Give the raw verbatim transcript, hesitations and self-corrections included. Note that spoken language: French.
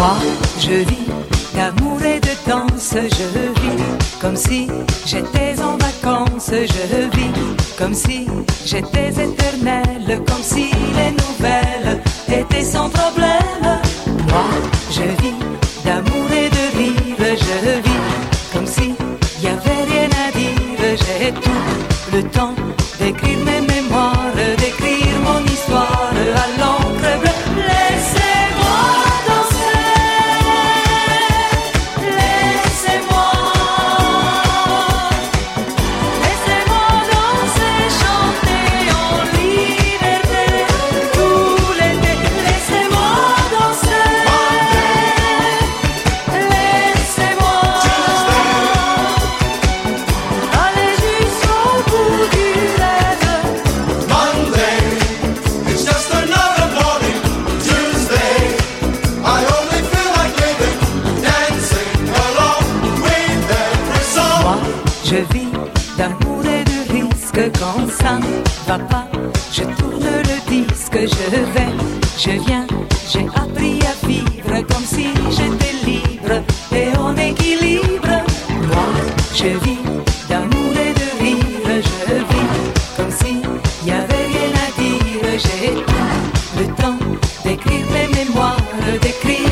Moi, je vis d'amour et de danse, je vis comme si j'étais en vacances, je vis comme si j'étais éternelle, comme si les nouvelles étaient sans problème. Moi, je vis d'amour et de rire, je vis comme si y avait rien à dire. J'ai tout le temps d'écrire mes mémoires, d'écrire mon histoire à l'encre bleue. Laissez-moi danser, laissez-moi, laissez-moi danser, chanter en liberté tout l'été. Laissez-moi danser, laissez-moi aller jusqu'au bout du rêve. Monday, it's just another morning. Tuesday, I only feel like living, dancing along with every song. Moi, je vis d'amour et de risque. Quand ça ne va pas, je tourne le disque. Je vais, je viens, j'ai appris à vivre comme si j'étais libre et en équilibre. Moi, je vis d'amour et de rire. Je vis comme si y avait rien à dire. J'ai tout le temps d'écrire mes mémoires, d'écrire